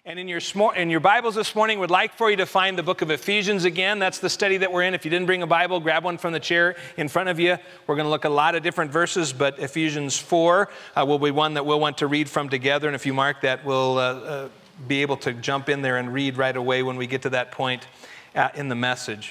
And in your Bibles this morning, we'd like for you to find the book of Ephesians again. That's the study that we're in. If you didn't bring a Bible, grab one from the chair in front of you. We're going to look at a lot of different verses, but Ephesians 4 will be one that we'll want to read from together. And if you mark that, we'll be able to jump in there and read right away when we get to that point in the message.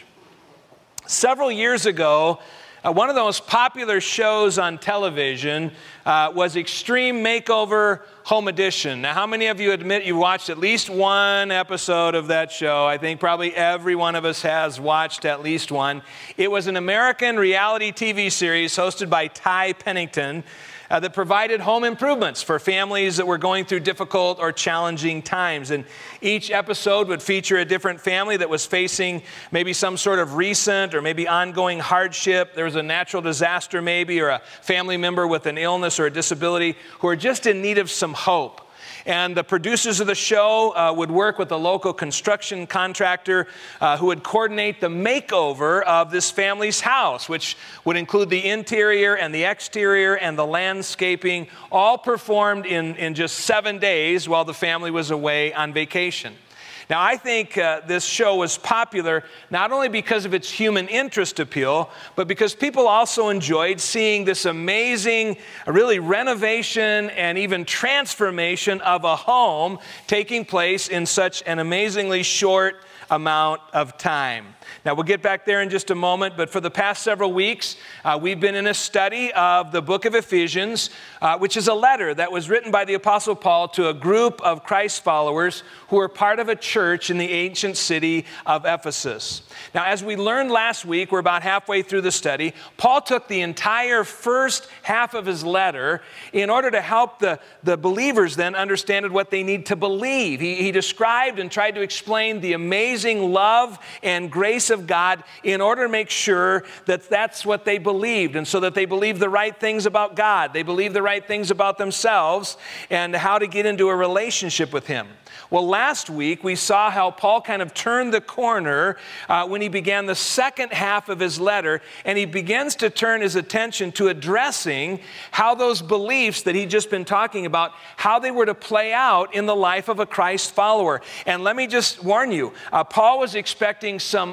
Several years ago, one of the most popular shows on television was Extreme Makeover Home Edition. Now, how many of you admit you watched at least one episode of that show? I think probably every one of us has watched at least one. It was an American reality TV series hosted by Ty Pennington that provided home improvements for families that were going through difficult or challenging times. And each episode would feature a different family that was facing maybe some sort of recent or maybe ongoing hardship. There was a natural disaster maybe, or a family member with an illness or a disability who are just in need of some hope. And the producers of the show would work with a local construction contractor who would coordinate the makeover of this family's house, which would include the interior and the exterior and the landscaping, all performed in just 7 days while the family was away on vacation. Now, I think this show was popular not only because of its human interest appeal, but because people also enjoyed seeing this amazing, really renovation and even transformation of a home taking place in such an amazingly short amount of time. Now, we'll get back there in just a moment, but for the past several weeks, we've been in a study of the book of Ephesians, which is a letter that was written by the Apostle Paul to a group of Christ followers who were part of a church in the ancient city of Ephesus. Now, as we learned last week, we're about halfway through the study, Paul took the entire first half of his letter in order to help the believers then understand what they need to believe. He described and tried to explain the amazing love and grace of God in order to make sure that that's what they believed, and so that they believed the right things about God. They believed the right things about themselves and how to get into a relationship with Him. Well, last week we saw how Paul kind of turned the corner when he began the second half of his letter, and he begins to turn his attention to addressing how those beliefs that he'd just been talking about, how they were to play out in the life of a Christ follower. And let me just warn you, Paul was expecting some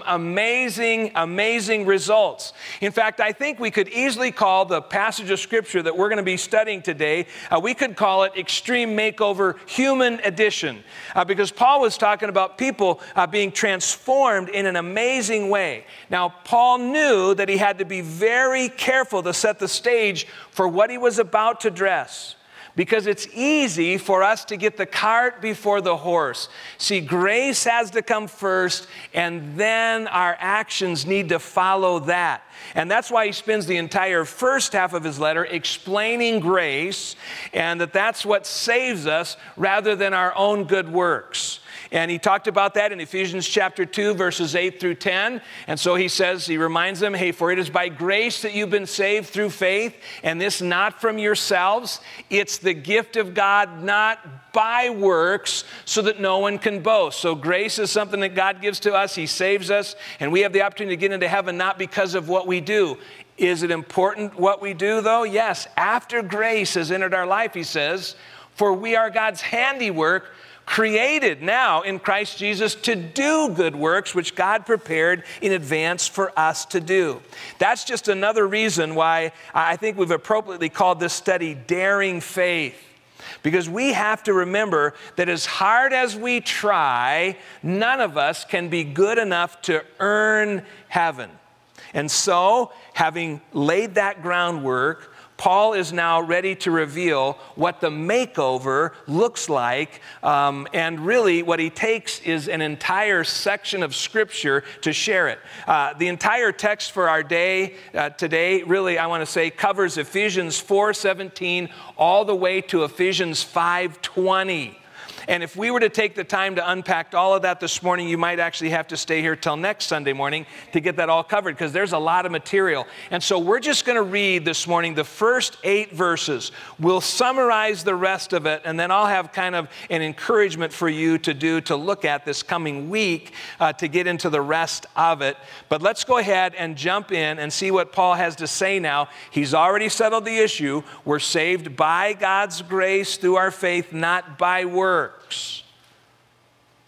amazing results. In fact, I think we could easily call the passage of Scripture that we're going to be studying today, we could call it Extreme Makeover Human Edition. Because Paul was talking about people being transformed in an amazing way. Now, Paul knew that he had to be very careful to set the stage for what he was about to address, because it's easy for us to get the cart before the horse. See, grace has to come first, and then our actions need to follow that. And that's why he spends the entire first half of his letter explaining grace, and that's what saves us rather than our own good works. And he talked about that in Ephesians chapter 2, verses 8 through 10. And so he reminds them, hey, for it is by grace that you've been saved through faith, and this not from yourselves. It's the gift of God, not by works, so that no one can boast. So grace is something that God gives to us. He saves us, and we have the opportunity to get into heaven not because of what we do. Is it important what we do, though? Yes. After grace has entered our life, he says, for we are God's handiwork, created now in Christ Jesus to do good works, which God prepared in advance for us to do. That's just another reason why I think we've appropriately called this study Daring Faith. Because we have to remember that as hard as we try, none of us can be good enough to earn heaven. And so, having laid that groundwork, Paul is now ready to reveal what the makeover looks like, and really what he takes is an entire section of Scripture to share it. The entire text for our day today, really, I want to say, covers Ephesians 4:17 all the way to Ephesians 5:20. And if we were to take the time to unpack all of that this morning, you might actually have to stay here till next Sunday morning to get that all covered, because there's a lot of material. And so we're just going to read this morning the first 8 verses. We'll summarize the rest of it, and then I'll have kind of an encouragement for you to look at this coming week to get into the rest of it. But let's go ahead and jump in and see what Paul has to say now. He's already settled the issue. We're saved by God's grace through our faith, not by works.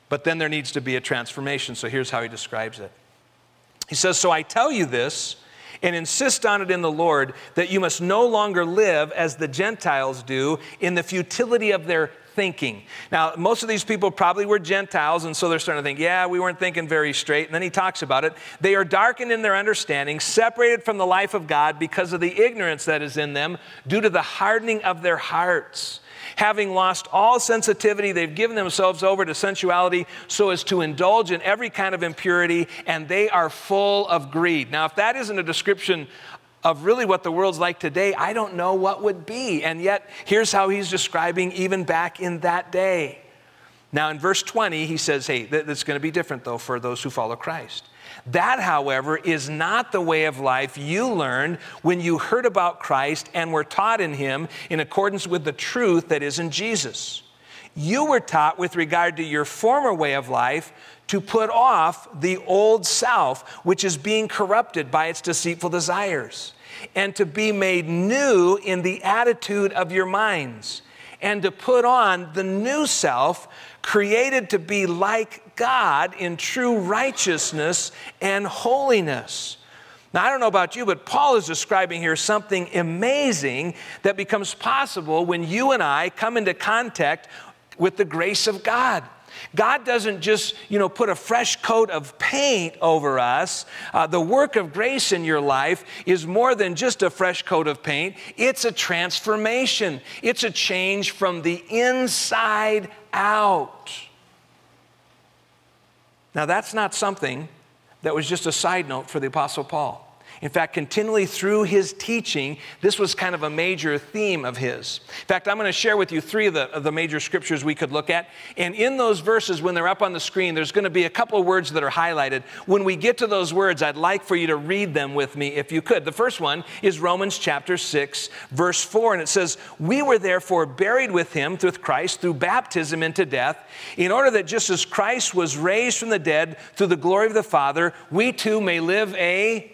But then there needs to be a transformation. So here's how he describes it. He says, so I tell you this and insist on it in the Lord, that you must no longer live as the Gentiles do in the futility of their thinking. Now, most of these people probably were Gentiles, and so they're starting to think, yeah, we weren't thinking very straight. And then he talks about it. They are darkened in their understanding, separated from the life of God because of the ignorance that is in them due to the hardening of their hearts. Having lost all sensitivity, they've given themselves over to sensuality so as to indulge in every kind of impurity, and they are full of greed. Now, if that isn't a description of really what the world's like today, I don't know what would be. And yet, here's how he's describing even back in that day. Now, in verse 20, he says, hey, that's going to be different, though, for those who follow Christ. That, however, is not the way of life you learned when you heard about Christ and were taught in him in accordance with the truth that is in Jesus. You were taught with regard to your former way of life to put off the old self, which is being corrupted by its deceitful desires, and to be made new in the attitude of your minds, and to put on the new self, created to be like God in true righteousness and holiness. Now, I don't know about you, but Paul is describing here something amazing that becomes possible when you and I come into contact with the grace of God. God doesn't just, put a fresh coat of paint over us. The work of grace in your life is more than just a fresh coat of paint. It's a transformation. It's a change from the inside out. Now, that's not something that was just a side note for the Apostle Paul. In fact, continually through his teaching, this was kind of a major theme of his. In fact, I'm going to share with you three of the major scriptures we could look at. And in those verses, when they're up on the screen, there's going to be a couple of words that are highlighted. When we get to those words, I'd like for you to read them with me if you could. The first one is Romans chapter 6, verse 4. And it says, we were therefore buried with him, with Christ, through baptism into death, in order that just as Christ was raised from the dead through the glory of the Father, we too may live a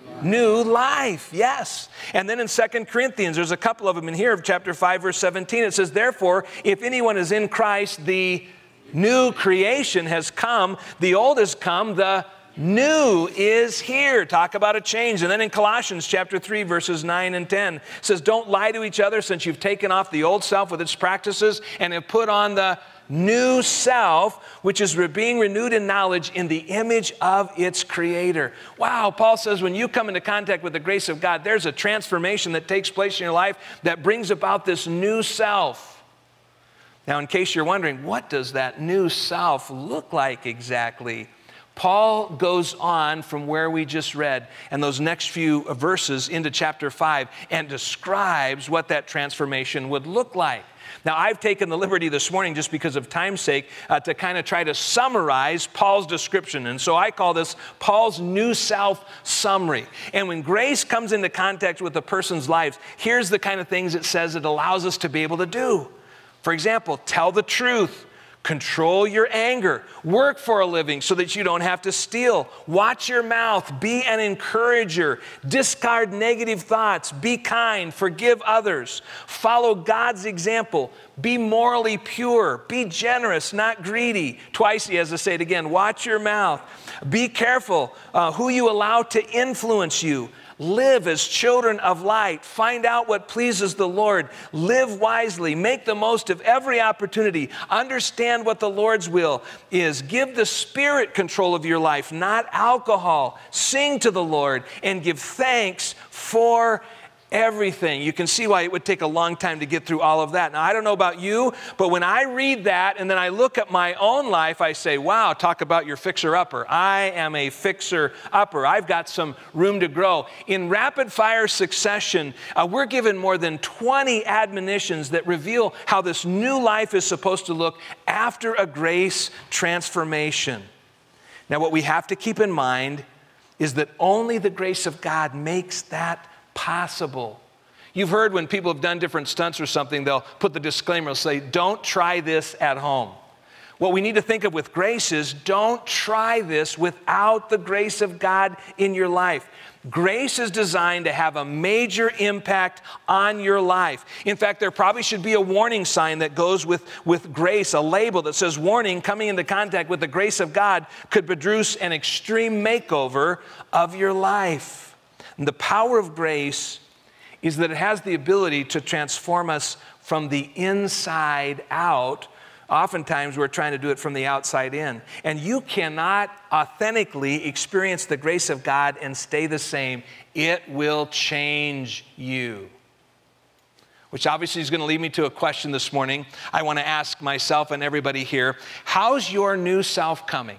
new life, yes. And then in 2 Corinthians, there's a couple of them in here, chapter 5, verse 17. It says, therefore, if anyone is in Christ, the new creation has come, the old has come, the new is here. Talk about a change. And then in Colossians chapter 3, verses 9 and 10, it says, don't lie to each other, since you've taken off the old self with its practices and have put on the new self, which is being renewed in knowledge in the image of its creator. Wow, Paul says when you come into contact with the grace of God, there's a transformation that takes place in your life that brings about this new self. Now, in case you're wondering, what does that new self look like exactly? Paul goes on from where we just read and those next few verses into chapter 5 and describes what that transformation would look like. Now, I've taken the liberty this morning, just because of time's sake, to kind of try to summarize Paul's description. And so I call this Paul's new self summary. And when grace comes into contact with a person's life, here's the kind of things it says it allows us to be able to do. For example, tell the truth. Control your anger. Work for a living so that you don't have to steal. Watch your mouth. Be an encourager. Discard negative thoughts. Be kind. Forgive others. Follow God's example. Be morally pure. Be generous, not greedy. Twice he has to say it again. Watch your mouth. Be careful who you allow to influence you. Live as children of light. Find out what pleases the Lord. Live wisely. Make the most of every opportunity. Understand what the Lord's will is. Give the Spirit control of your life, not alcohol. Sing to the Lord and give thanks for everything. You can see why it would take a long time to get through all of that. Now, I don't know about you, but when I read that and then I look at my own life, I say, wow, talk about your fixer-upper. I am a fixer-upper. I've got some room to grow. In rapid-fire succession, we're given more than 20 admonitions that reveal how this new life is supposed to look after a grace transformation. Now, what we have to keep in mind is that only the grace of God makes that possible. You've heard when people have done different stunts or something, they'll put the disclaimer, they'll say, don't try this at home. what we need to think of with grace is don't try this without the grace of God in your life. Grace is designed to have a major impact on your life. In fact, there probably should be a warning sign that goes with grace, a label that says, warning, coming into contact with the grace of God could produce an extreme makeover of your life. And the power of grace is that it has the ability to transform us from the inside out. Oftentimes, we're trying to do it from the outside in. And you cannot authentically experience the grace of God and stay the same. It will change you. Which obviously is going to lead me to a question this morning. I want to ask myself and everybody here, how's your new self coming?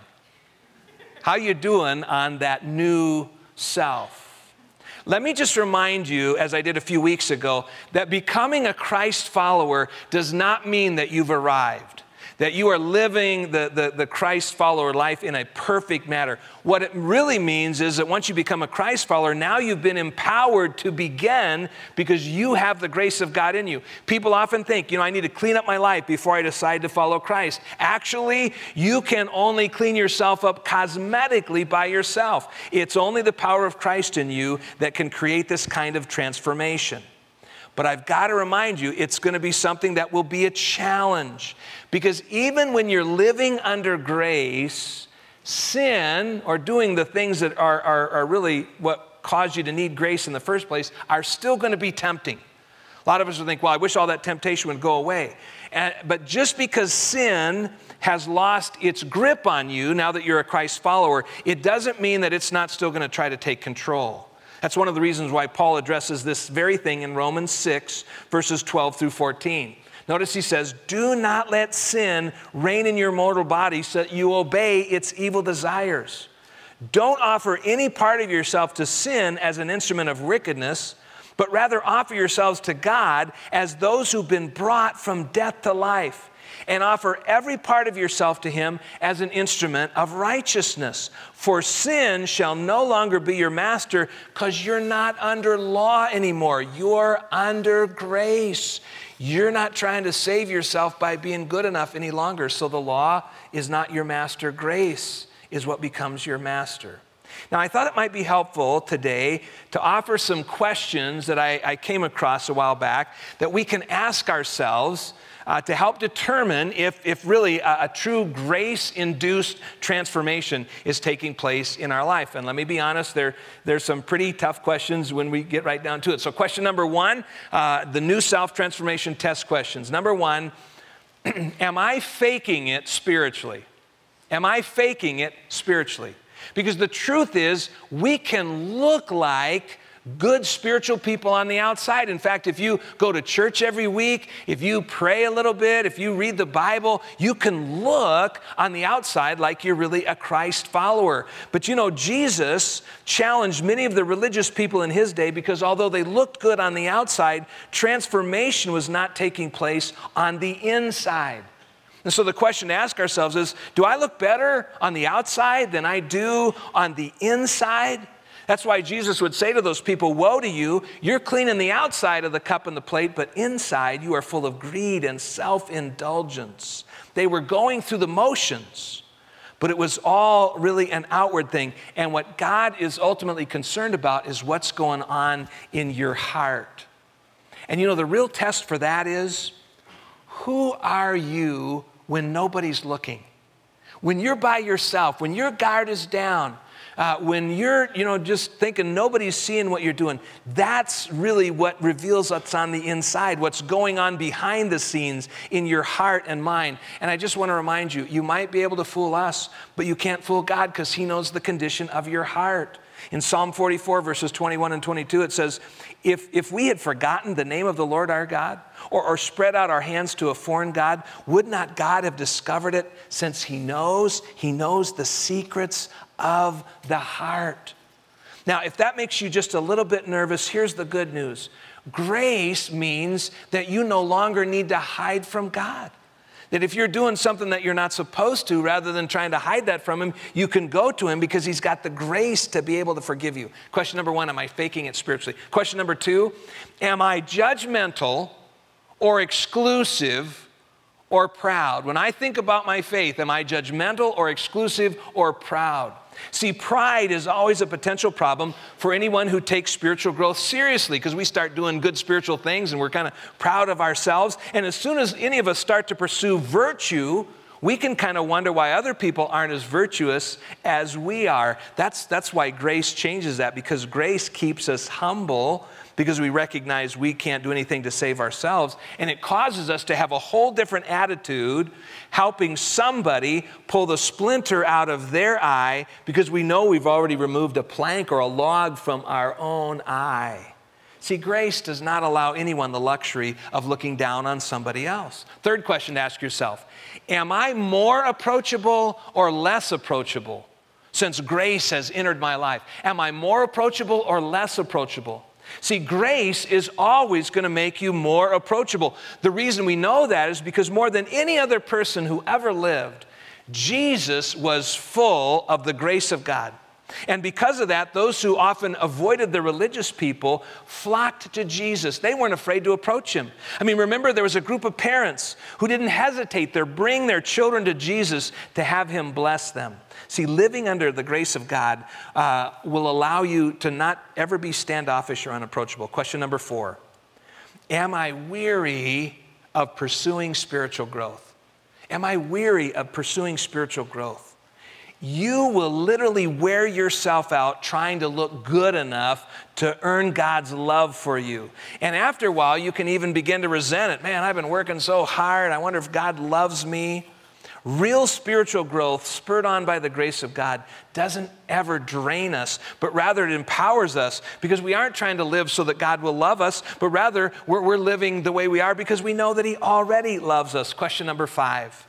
How you doing on that new self? Let me just remind you, as I did a few weeks ago, that becoming a Christ follower does not mean that you've arrived, that you are living the Christ follower life in a perfect manner. What it really means is that once you become a Christ follower, now you've been empowered to begin because you have the grace of God in you. People often think, I need to clean up my life before I decide to follow Christ. Actually, you can only clean yourself up cosmetically by yourself. It's only the power of Christ in you that can create this kind of transformation. But I've got to remind you, it's going to be something that will be a challenge. Because even when you're living under grace, sin, or doing the things that are really what caused you to need grace in the first place, are still going to be tempting. A lot of us will think, well, I wish all that temptation would go away. But just because sin has lost its grip on you now that you're a Christ follower, it doesn't mean that it's not still going to try to take control. That's one of the reasons why Paul addresses this very thing in Romans 6, verses 12 through 14. Notice he says, do not let sin reign in your mortal body so that you obey its evil desires. Don't offer any part of yourself to sin as an instrument of wickedness, but rather offer yourselves to God as those who've been brought from death to life. And offer every part of yourself to him as an instrument of righteousness. For sin shall no longer be your master because you're not under law anymore. You're under grace. You're not trying to save yourself by being good enough any longer. So the law is not your master. Grace is what becomes your master. Now, I thought it might be helpful today to offer some questions that I came across a while back that we can ask ourselves to help determine if really a true grace-induced transformation is taking place in our life. And let me be honest, there's some pretty tough questions when we get right down to it. So question number one, the new self-transformation test questions. Number one, am I faking it spiritually? Am I faking it spiritually? Because the truth is, we can look like good spiritual people on the outside. In fact, if you go to church every week, if you pray a little bit, if you read the Bible, you can look on the outside like you're really a Christ follower. But Jesus challenged many of the religious people in his day because although they looked good on the outside, transformation was not taking place on the inside. And so the question to ask ourselves is, do I look better on the outside than I do on the inside? That's why Jesus would say to those people, woe to you, you're cleaning the outside of the cup and the plate, but inside you are full of greed and self-indulgence. They were going through the motions, but it was all really an outward thing. And what God is ultimately concerned about is what's going on in your heart. And the real test for that is, who are you when nobody's looking? When you're by yourself, when your guard is down, when you're, just thinking nobody's seeing what you're doing, that's really what reveals what's on the inside, what's going on behind the scenes in your heart and mind. And I just want to remind you, you might be able to fool us, but you can't fool God because he knows the condition of your heart. In Psalm 44, verses 21 and 22, it says, if we had forgotten the name of the Lord our God, or spread out our hands to a foreign God, would not God have discovered it, since he knows the secrets of the heart? Now, if that makes you just a little bit nervous, here's the good news. Grace means that you no longer need to hide from God. That if you're doing something that you're not supposed to, rather than trying to hide that from him, you can go to him because he's got the grace to be able to forgive you. Question number one, am I faking it spiritually? Question number two, am I judgmental or exclusive or proud? When I think about my faith, am I judgmental or exclusive or proud? See, pride is always a potential problem for anyone who takes spiritual growth seriously, because we start doing good spiritual things and we're kind of proud of ourselves. And as soon as any of us start to pursue virtue, we can kind of wonder why other people aren't as virtuous as we are. That's why grace changes that, because grace keeps us humble, because we recognize we can't do anything to save ourselves. And it causes us to have a whole different attitude, helping somebody pull the splinter out of their eye, because we know we've already removed a plank or a log from our own eye. See, grace does not allow anyone the luxury of looking down on somebody else. Third question to ask yourself: am I more approachable or less approachable since grace has entered my life? Am I more approachable or less approachable? See, grace is always going to make you more approachable. The reason we know that is because more than any other person who ever lived, Jesus was full of the grace of God. And because of that, those who often avoided the religious people flocked to Jesus. They weren't afraid to approach him. I mean, remember, there was a group of parents who didn't hesitate to bring their children to Jesus to have him bless them. See, living under the grace of God will allow you to not ever be standoffish or unapproachable. Question number 4. Am I weary of pursuing spiritual growth? Am I weary of pursuing spiritual growth? You will literally wear yourself out trying to look good enough to earn God's love for you. And after a while, you can even begin to resent it. Man, I've been working so hard. I wonder if God loves me. Real spiritual growth, spurred on by the grace of God, doesn't ever drain us, but rather it empowers us, because we aren't trying to live so that God will love us, but rather we're living the way we are because we know that he already loves us. Question number 5.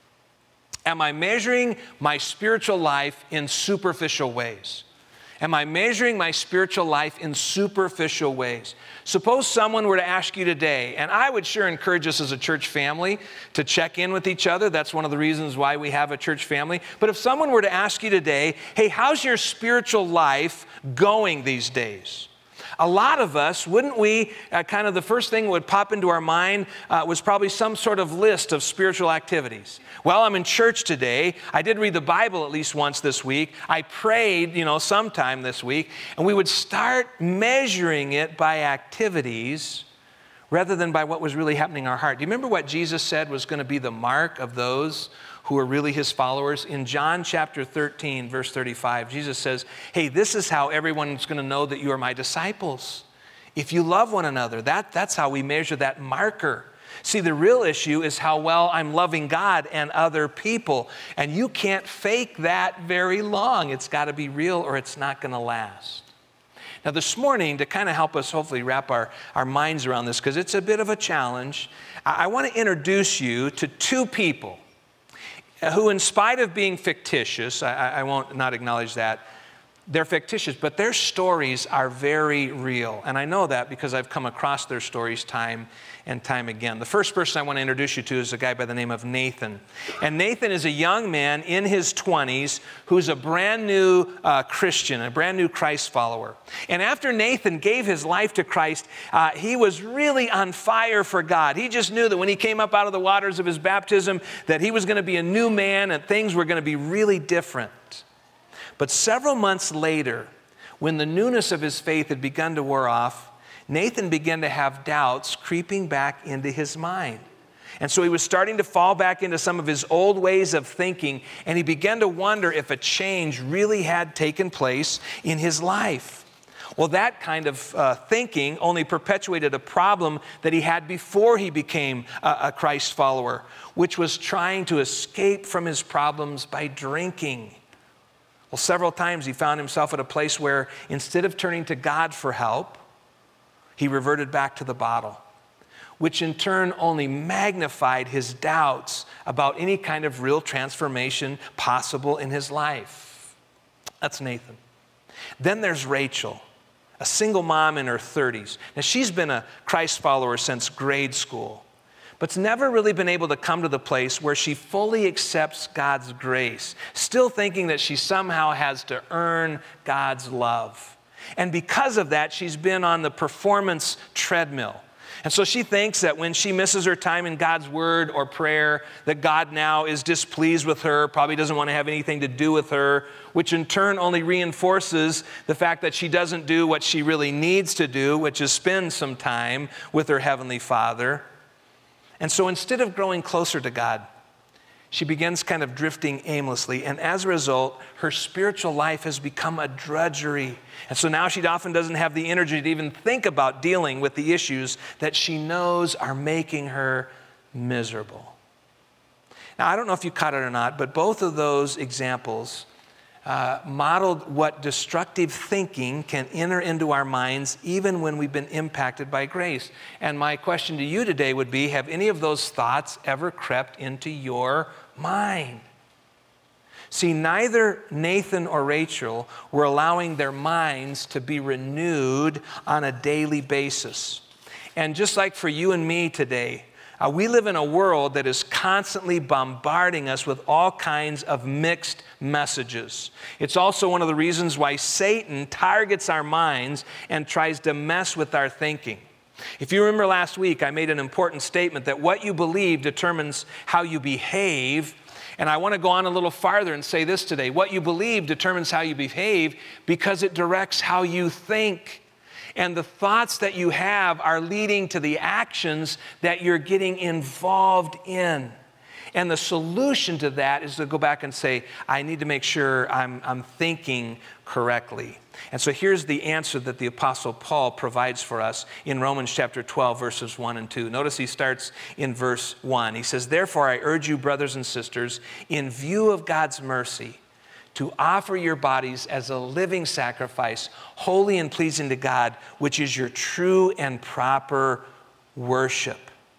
Am I measuring my spiritual life in superficial ways? Am I measuring my spiritual life in superficial ways? Suppose someone were to ask you today, and I would sure encourage us as a church family to check in with each other. That's one of the reasons why we have a church family. But if someone were to ask you today, hey, how's your spiritual life going these days? A lot of us, wouldn't we, kind of the first thing that would pop into our mind was probably some sort of list of spiritual activities. Well, I'm in church today. I did read the Bible at least once this week. I prayed, sometime this week. And we would start measuring it by activities rather than by what was really happening in our heart. Do you remember what Jesus said was going to be the mark of those who are really his followers? In John chapter 13, verse 35, Jesus says, hey, this is how everyone's going to know that you are my disciples. If you love one another, that's how we measure that marker. See, the real issue is how well I'm loving God and other people. And you can't fake that very long. It's got to be real or it's not going to last. Now, this morning, to kind of help us hopefully wrap our minds around this, because it's a bit of a challenge, I want to introduce you to 2 people who, in spite of being fictitious, I won't not acknowledge that, they're fictitious, but their stories are very real. And I know that because I've come across their stories time and time again. The first person I want to introduce you to is a guy by the name of Nathan. And Nathan is a young man in his 20s who's a brand new Christian, a brand new Christ follower. And after Nathan gave his life to Christ, he was really on fire for God. He just knew that when he came up out of the waters of his baptism, that he was going to be a new man and things were going to be really different. But several months later, when the newness of his faith had begun to wear off, Nathan began to have doubts creeping back into his mind. And so he was starting to fall back into some of his old ways of thinking, and he began to wonder if a change really had taken place in his life. Well, that kind of thinking only perpetuated a problem that he had before he became a Christ follower, which was trying to escape from his problems by drinking. Well, several times he found himself at a place where instead of turning to God for help, he reverted back to the bottle, which in turn only magnified his doubts about any kind of real transformation possible in his life. That's Nathan. Then there's Rachel, a single mom in her 30s. Now, she's been a Christ follower since grade school, but's never really been able to come to the place where she fully accepts God's grace, still thinking that she somehow has to earn God's love. And because of that, she's been on the performance treadmill. And so she thinks that when she misses her time in God's word or prayer, that God now is displeased with her, probably doesn't want to have anything to do with her, which in turn only reinforces the fact that she doesn't do what she really needs to do, which is spend some time with her Heavenly Father. And so instead of growing closer to God, she begins kind of drifting aimlessly, and as a result, her spiritual life has become a drudgery. And so now she often doesn't have the energy to even think about dealing with the issues that she knows are making her miserable. Now, I don't know if you caught it or not, but both of those examples modeled what destructive thinking can enter into our minds even when we've been impacted by grace. And my question to you today would be, have any of those thoughts ever crept into your mind? See, neither Nathan or Rachel were allowing their minds to be renewed on a daily basis. And just like for you and me today, we live in a world that is constantly bombarding us with all kinds of mixed messages. It's also one of the reasons why Satan targets our minds and tries to mess with our thinking. If you remember last week, I made an important statement that what you believe determines how you behave. And I want to go on a little farther and say this today. What you believe determines how you behave because it directs how you think. And the thoughts that you have are leading to the actions that you're getting involved in. And the solution to that is to go back and say, I need to make sure I'm thinking correctly. And so here's the answer that the Apostle Paul provides for us in Romans chapter 12, verses 1 and 2. Notice he starts in verse 1. He says, therefore I urge you, brothers and sisters, in view of God's mercy, to offer your bodies as a living sacrifice, holy and pleasing to God, which is your true and proper worship.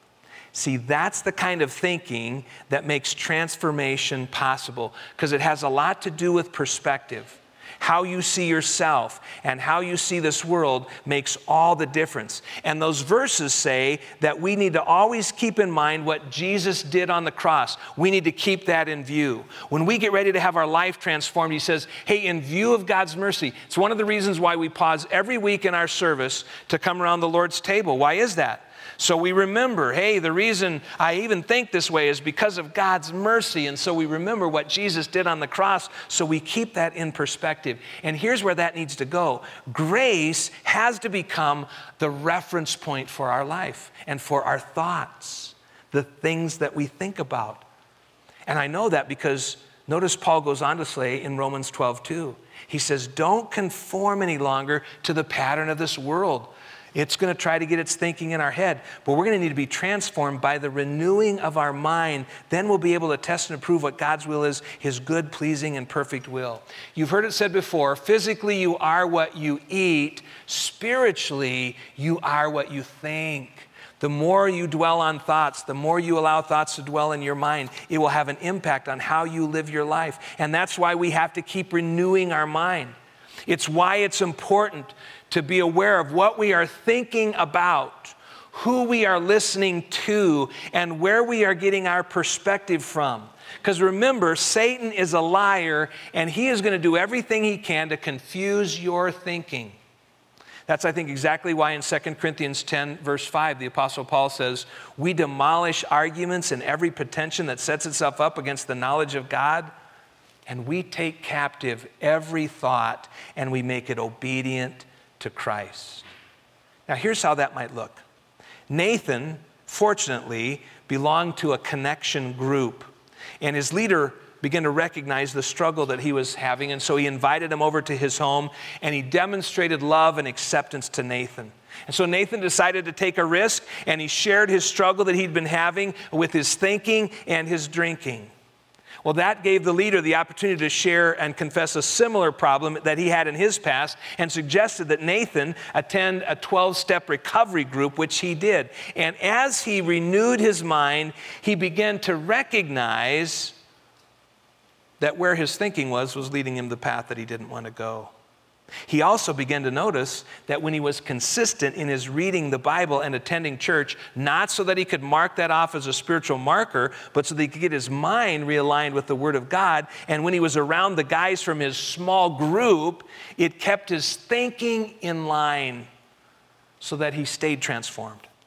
See, that's the kind of thinking that makes transformation possible, because it has a lot to do with perspective. How you see yourself and how you see this world makes all the difference. And those verses say that we need to always keep in mind what Jesus did on the cross. We need to keep that in view. When we get ready to have our life transformed, he says, hey, in view of God's mercy, it's one of the reasons why we pause every week in our service to come around the Lord's table. Why is that? So we remember, hey, the reason I even think this way is because of God's mercy. And so we remember what Jesus did on the cross, so we keep that in perspective. And here's where that needs to go. Grace has to become the reference point for our life and for our thoughts, the things that we think about. And I know that because notice Paul goes on to say in Romans 12:2, he says, don't conform any longer to the pattern of this world. It's going to try to get its thinking in our head, but we're going to need to be transformed by the renewing of our mind. Then we'll be able to test and approve what God's will is, his good, pleasing, and perfect will. You've heard it said before, physically you are what you eat. Spiritually, you are what you think. The more you dwell on thoughts, the more you allow thoughts to dwell in your mind, it will have an impact on how you live your life. And that's why we have to keep renewing our mind. It's why it's important to be aware of what we are thinking about, who we are listening to, and where we are getting our perspective from. Because remember, Satan is a liar, and he is going to do everything he can to confuse your thinking. That's, I think, exactly why in 2 Corinthians 10, verse 5, the Apostle Paul says, we demolish arguments and every pretension that sets itself up against the knowledge of God, and we take captive every thought, and we make it obedient to Christ. Now, here's how that might look. Nathan, fortunately, belonged to a connection group, and his leader began to recognize the struggle that he was having, and so he invited him over to his home, and he demonstrated love and acceptance to Nathan. And so Nathan decided to take a risk, and he shared his struggle that he'd been having with his thinking and his drinking. Well, that gave the leader the opportunity to share and confess a similar problem that he had in his past, and suggested that Nathan attend a 12-step recovery group, which he did. And as he renewed his mind, he began to recognize that where his thinking was leading him the path that he didn't want to go. He also began to notice that when he was consistent in his reading the Bible and attending church, not so that he could mark that off as a spiritual marker, but so that he could get his mind realigned with the Word of God. And when he was around the guys from his small group, it kept his thinking in line so that he stayed transformed.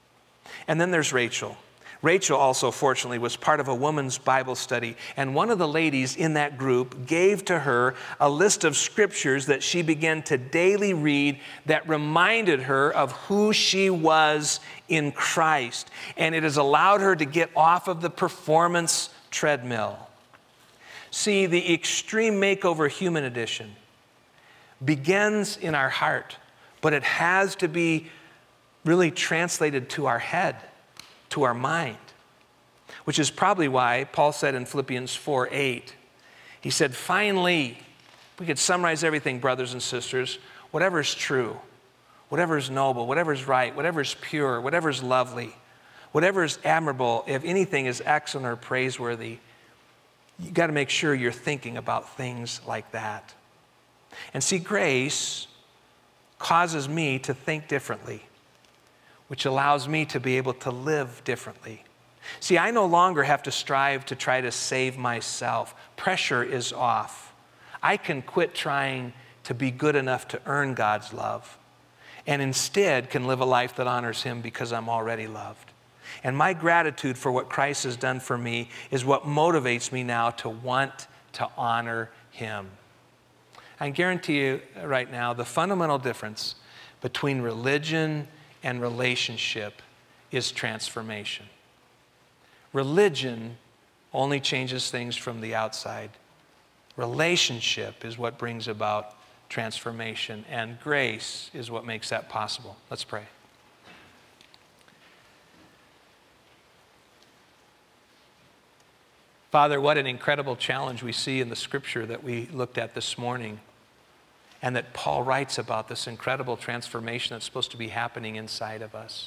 And then there's Rachel. Rachel also, fortunately, was part of a woman's Bible study, and one of the ladies in that group gave to her a list of scriptures that she began to daily read that reminded her of who she was in Christ. And it has allowed her to get off of the performance treadmill. See, the Extreme Makeover Human Edition begins in our heart, but it has to be really translated to our head, to our mind, which is probably why Paul said in Philippians 4:8, he said, finally, we could summarize everything, brothers and sisters, whatever is true, whatever is noble, whatever is right, whatever is pure, whatever is lovely, whatever is admirable, if anything is excellent or praiseworthy, you got to make sure you're thinking about things like that. And see, grace causes me to think differently, which allows me to be able to live differently. See, I no longer have to strive to try to save myself. Pressure is off. I can quit trying to be good enough to earn God's love, and instead can live a life that honors Him because I'm already loved. And my gratitude for what Christ has done for me is what motivates me now to want to honor Him. I guarantee you right now, the fundamental difference between religion and relationship is transformation. Religion only changes things from the outside. Relationship is what brings about transformation, and grace is what makes that possible. Let's pray. Father, what an incredible challenge we see in the scripture that we looked at this morning, and that Paul writes about this incredible transformation that's supposed to be happening inside of us.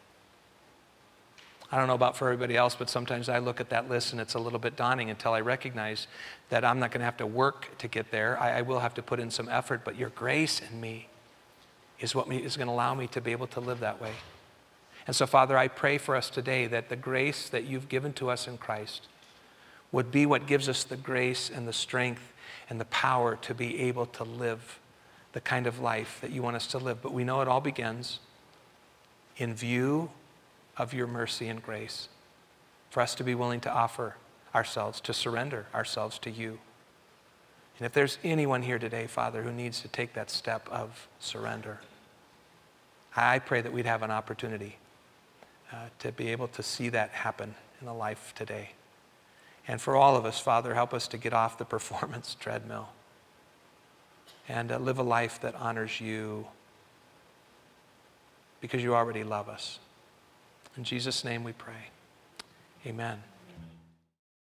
I don't know about for everybody else, but sometimes I look at that list and it's a little bit daunting until I recognize that I'm not going to have to work to get there. I will have to put in some effort, but your grace in me is what is going to allow me to be able to live that way. And so, Father, I pray for us today that the grace that you've given to us in Christ would be what gives us the grace and the strength and the power to be able to live the kind of life that you want us to live. But we know it all begins in view of your mercy and grace, for us to be willing to offer ourselves, to surrender ourselves to you. And if there's anyone here today, Father, who needs to take that step of surrender, I pray that we'd have an opportunity to be able to see that happen in the life today. And for all of us, Father, help us to get off the performance treadmill and live a life that honors you because you already love us. In Jesus' name we pray. Amen.